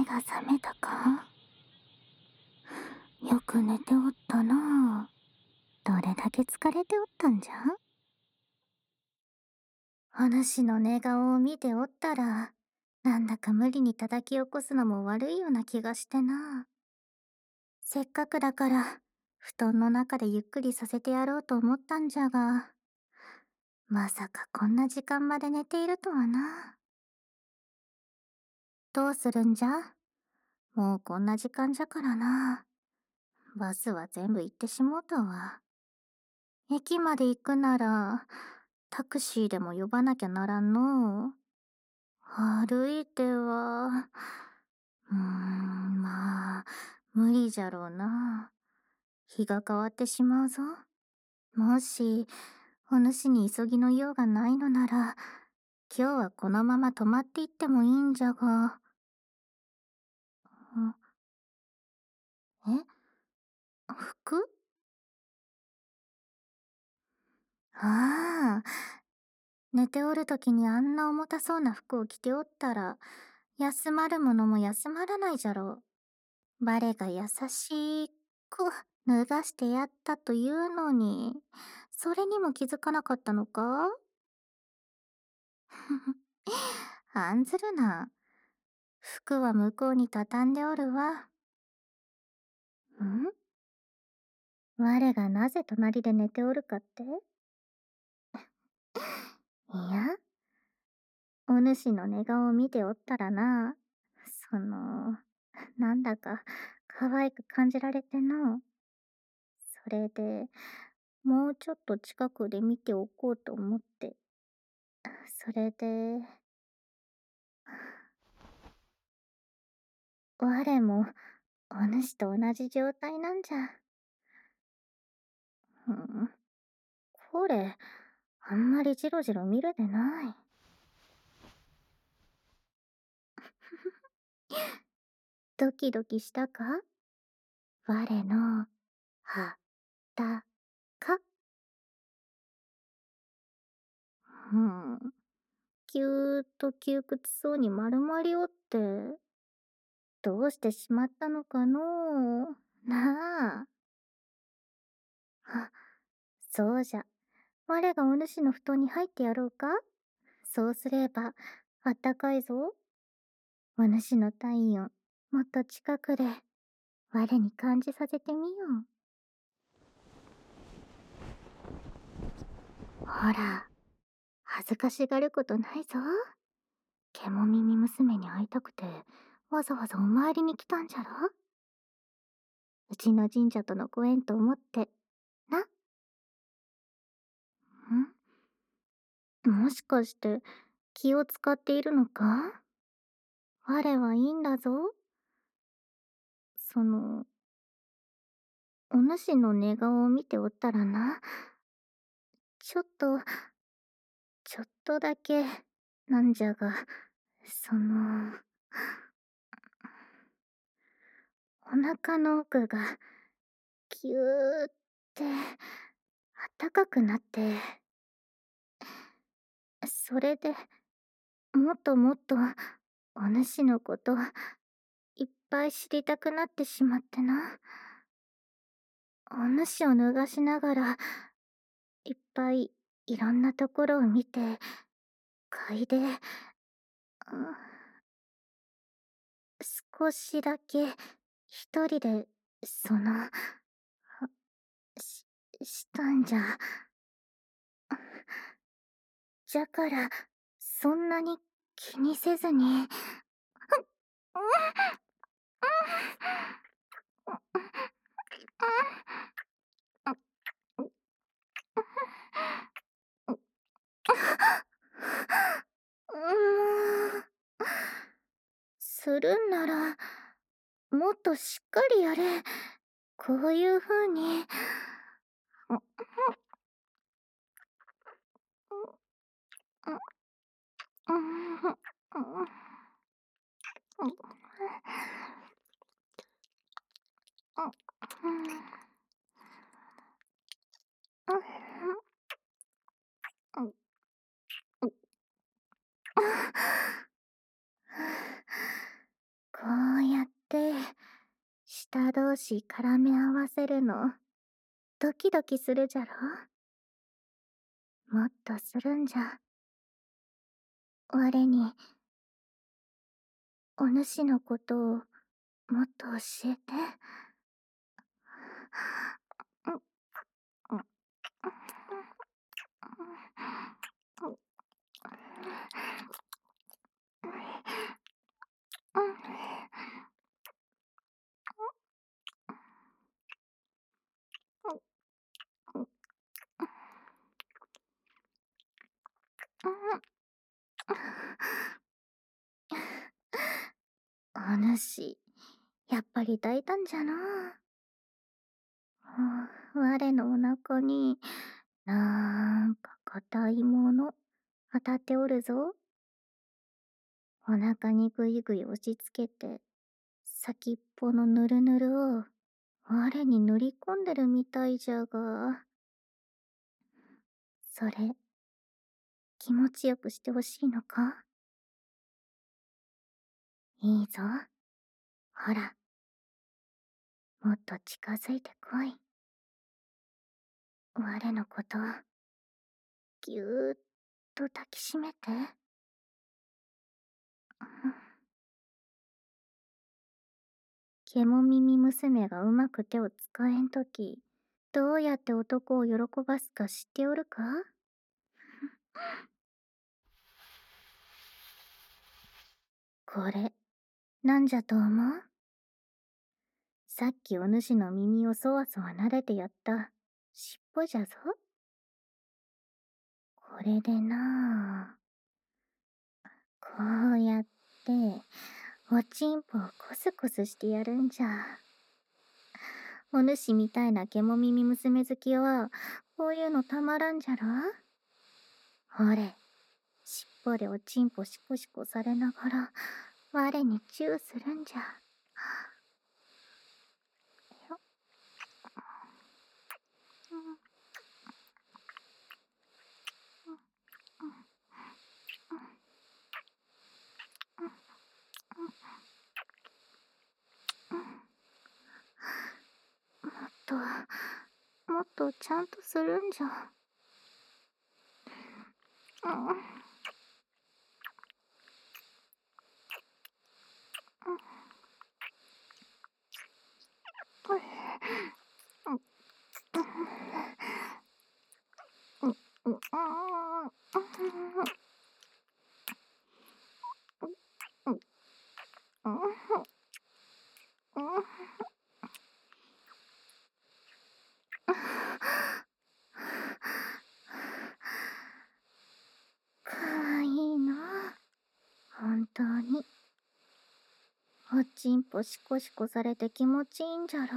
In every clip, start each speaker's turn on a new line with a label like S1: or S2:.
S1: が覚めたか？よく寝ておったな。どれだけ疲れておったんじゃ？お主の寝顔を見ておったら、なんだか無理に叩き起こすのも悪いような気がしてな。せっかくだから、布団の中でゆっくりさせてやろうと思ったんじゃが、まさかこんな時間まで寝ているとはな。どうするんじゃ？もうこんな時間じゃからな。バスは全部行ってしもうたわ。駅まで行くなら、タクシーでも呼ばなきゃならんの。歩いては、まあ、無理じゃろうな。日が変わってしまうぞ。もし、お主に急ぎの用がないのなら、今日はこのまま泊まっていってもいいんじゃが。え、服？ああ、寝ておるときにあんな重たそうな服を着ておったら、休まるものも休まらないじゃろう。我が優しく脱がしてやったというのに、それにも気づかなかったのか？案ずるな。服は向こうに畳んでおるわ。ん？我がなぜ隣で寝ておるかって？いや、お主の寝顔を見ておったらな、その、なんだか可愛く感じられてな。それで、もうちょっと近くで見ておこうと思って。それで、我もお主と同じ状態なんじゃ。うん、これ、あんまりジロジロ見るでない。ドキドキしたか？我の、は、た、か。うん。ぎゅーっと窮屈そうに丸まりおって、どうしてしまったのかのう。なあ。あ、そうじゃ。我がお主の布団に入ってやろうか？そうすれば、あったかいぞ。お主の体温、もっと近くで、我に感じさせてみよう。ほら、恥ずかしがることないぞ。獣耳娘に会いたくて、わざわざお参りに来たんじゃろ？うちの神社とのご縁と思って、な。もしかして、気を使っているのか？我はいいんだぞ。その、お主の寝顔を見ておったらな、ちょっと、ちょっとだけ、なんじゃが、その、お腹の奥が、ぎゅーって、あったかくなって、それで、もっともっと、お主のこと、いっぱい知りたくなってしまってな。お主を脱がしながら、いっぱいいろんなところを見て、嗅いで、少しだけ一人で、その、はし、したんじゃ。じゃから、そんなに気にせずに。するんなら、もっとしっかりやれ。こういう風に。こうし絡め合わせるの、ドキドキするじゃろ。もっとするんじゃ。我に、お主のことをもっと教えて。お主、やっぱり抱いたんじゃな。我のお腹に、なんか硬いもの、当たっておるぞ。お腹にぐいぐい押し付けて、先っぽのぬるぬるを、我に塗り込んでるみたいじゃが、それ、気持ちよくしてほしいのか？いいぞ。ほら、もっと近づいてこい。我のこと、ぎゅーっと抱きしめて。獣耳娘がうまく手を使えんとき、どうやって男を喜ばすか知っておるか？これ、なんじゃと思う？さっきお主の耳をそわそわ撫でてやった尻尾じゃぞ。これでなあ、こうやって、おちんぽをコスコスしてやるんじゃ。お主みたいな獣耳娘好きは、こういうのたまらんじゃろ？ほれ、尻尾でおちんぽシコシコされながら、我にチューするんじゃ。よと、もっとちゃんとするんじゃ。かわいいな、本当に。おちんぽシコシコされて気持ちいいんじゃろ？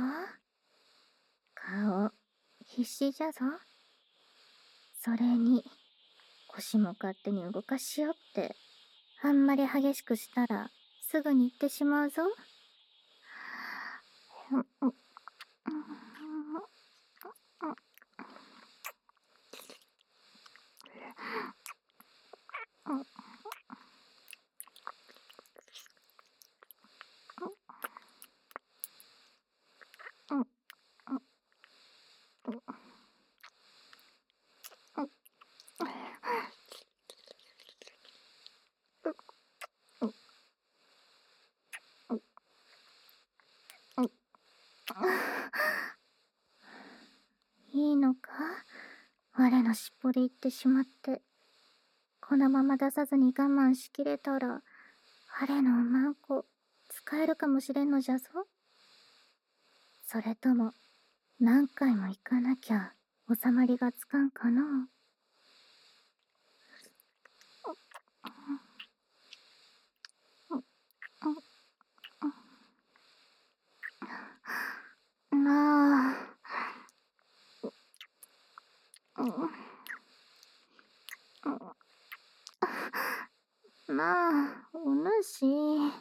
S1: 顔、必死じゃぞ。それに、腰も勝手に動かしよって。あんまり激しくしたら、すぐに行ってしまうぞ。いいのか？我の尻尾で行ってしまって。このまま出さずに我慢しきれたら、我のおまんこ、使えるかもしれんのじゃぞ。それとも、何回も行かなきゃ、収まりがつかんかのう。なあ。なあ、お主。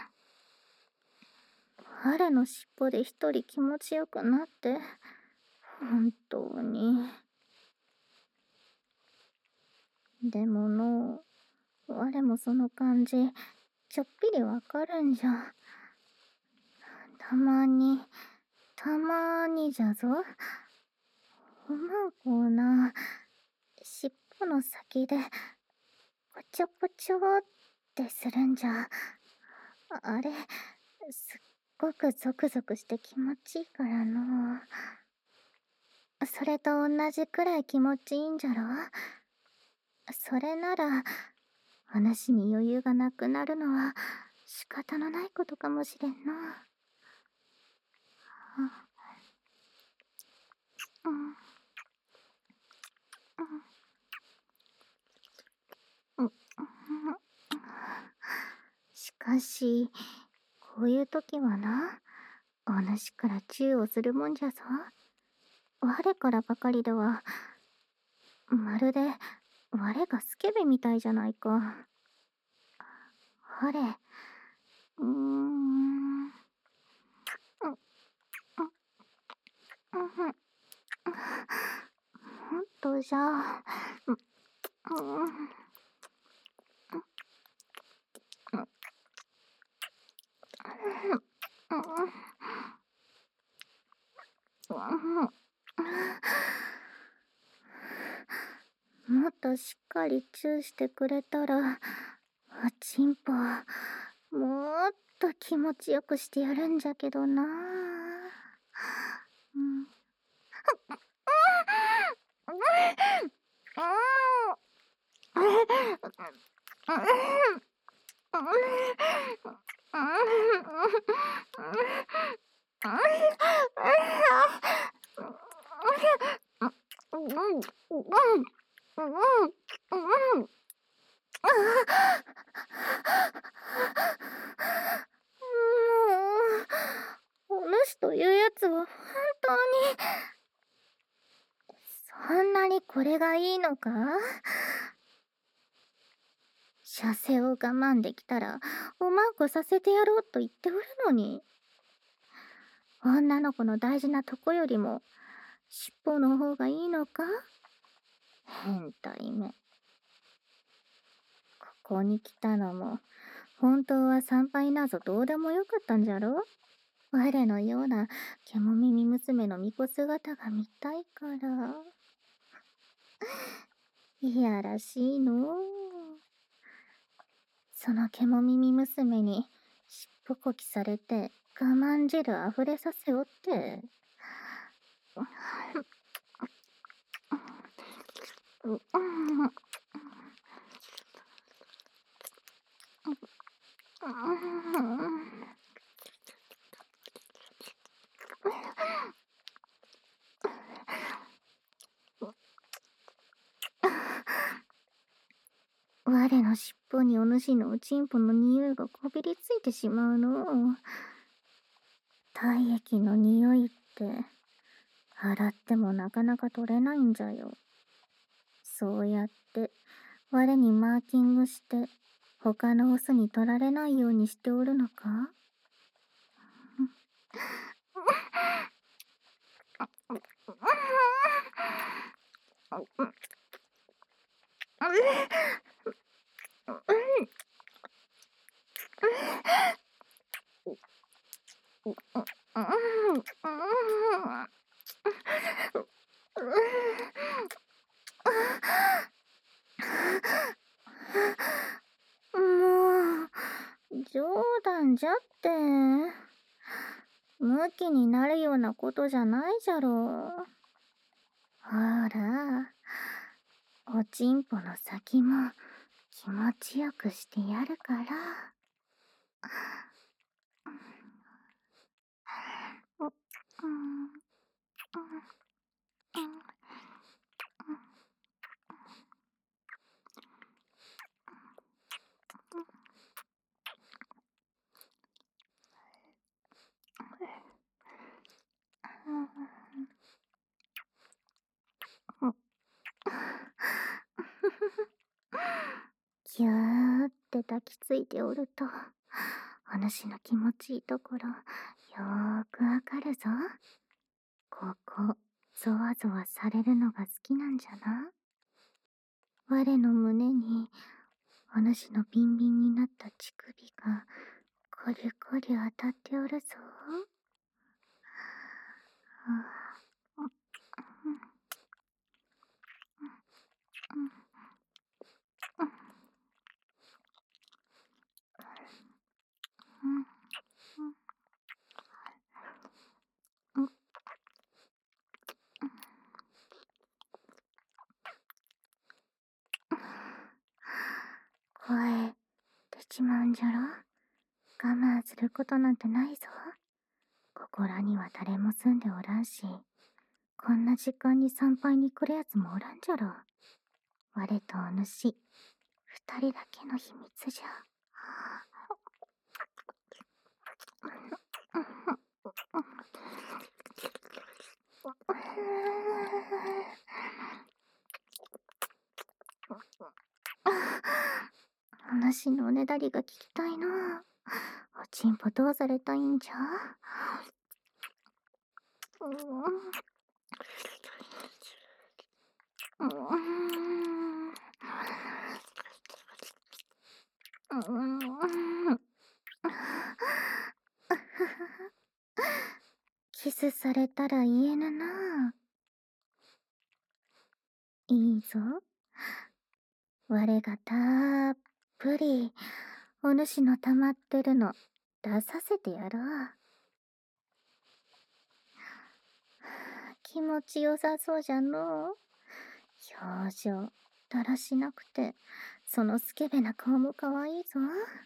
S1: 我の尻尾で一人気持ちよくなって、本当に。でものう、我もその感じ、ちょっぴりわかるんじゃ。たまに、 たまにじゃぞ。おまんこをな、尻尾の先で、ぽちょぽちょってするんじゃ。あれ、すっごくゾクゾクして気持ちいいからの。それと同じくらい気持ちいいんじゃろ。それなら、話に余裕がなくなるのは仕方のないことかもしれんの。うん、うん、うん、しかし、こういう時はな、お主からチューをするもんじゃぞ。我からばかりでは、まるで我がスケベみたいじゃないか。あれ、ん、ほんとじゃ。もっとしっかりチューしてくれたら、おちんぽ、もっと気持ちよくしてやるんじゃけどな。うん。もう、お主というやつは本当に、そんなにこれがいいのか？射精を我慢できたら、おまんこさせてやろうと言っておるのに。女の子の大事なとこよりも、尻尾の方がいいのか？変態め。ここに来たのも、本当は参拝なぞどうでもよかったんじゃろ？我のような獣耳娘の巫女姿が見たいから。いやらしいのう。その獣耳娘にしっぽこきされて我慢汁あふれさせおって。我の尻尾にお主のおちんぽの匂いがこびりついてしまうのう。体液の匂いって洗ってもなかなか取れないんじゃよ。そうやって我にマーキングして他のオスに取られないようにしておるのか？もう、冗談じゃって。ムキになるようなことじゃないじゃろう。ほら、おちんぽの先も気持ちよくしてやるから。うん、ぎゅーって抱きついておると、お主の気持ちいいところ、よーくわかるぞ。ここ、ゾワゾワされるのが好きなんじゃな。我の胸に、お主のビンビンになった乳首が、こりこり当たっておるぞ。 声出ちまうんじゃろ。我慢することなんてないぞ。ここらには誰も住んでおらんし、こんな時間に参拝に来るやつもおらんじゃろ。我とお主、二人だけの秘密じゃ。話のおねだりが聞きたいの。おちんぽどうされたいんじゃ。キスされたら言えぬな。いいぞ。我がたっぷりお主の溜まってるの出させてやろう。気持ちよさそうじゃのう。表情だらしなくて、そのスケベな顔もかわいいぞ。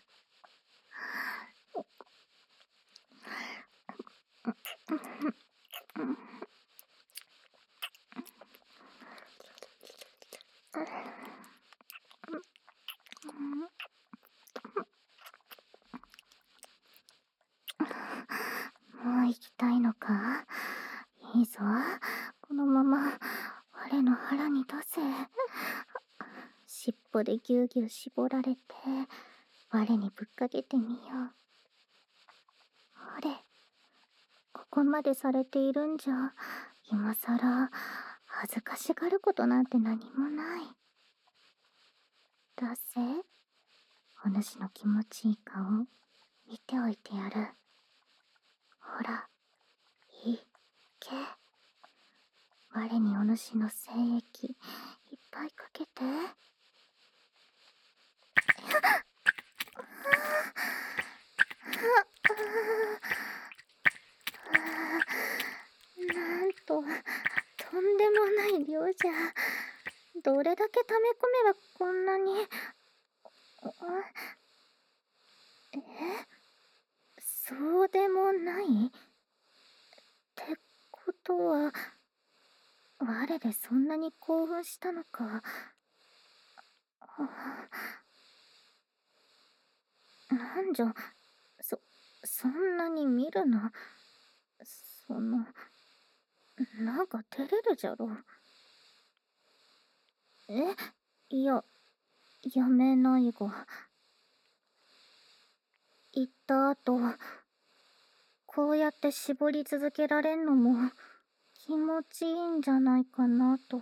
S1: もう行きたいのか。いいぞ。このまま我の腹に出せ。尻尾でぎゅうぎゅう絞られて我にぶっかけてみよう。ほれ、ここまでされているんじゃ、今さら恥ずかしがることなんて何もない。出せ。お主の気持ちいい顔見ておいてやる。ほら、いけ。我にお主の精液いっぱいかけて。なんと、とんでもない量じゃ。どれだけ溜め込めばこんなに。え、そうでもないってことは、我でそんなに興奮したのか。なんじゃ、そんなに見るな。なんか照れるじゃろ。いや、やめないが。言った後、こうやって絞り続けられんのも気持ちいいんじゃないかなと。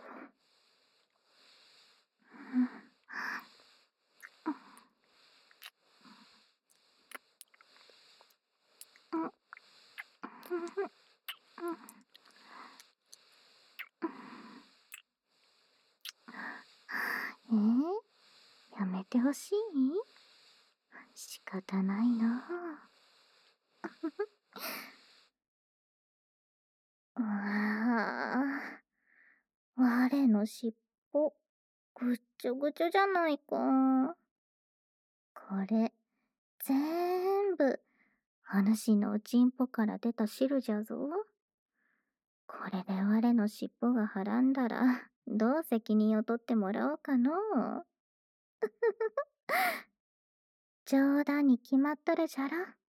S1: やめてほしい？仕方ないな。うわあ、我の尻尾、ぐっちょぐちょじゃないか。これ、ぜーんぶ、お主のおちんぽから出た汁じゃぞ。これで我の尻尾がはらんだら、どう責任を取ってもらおうかのう。冗談に決まっとるじゃろ。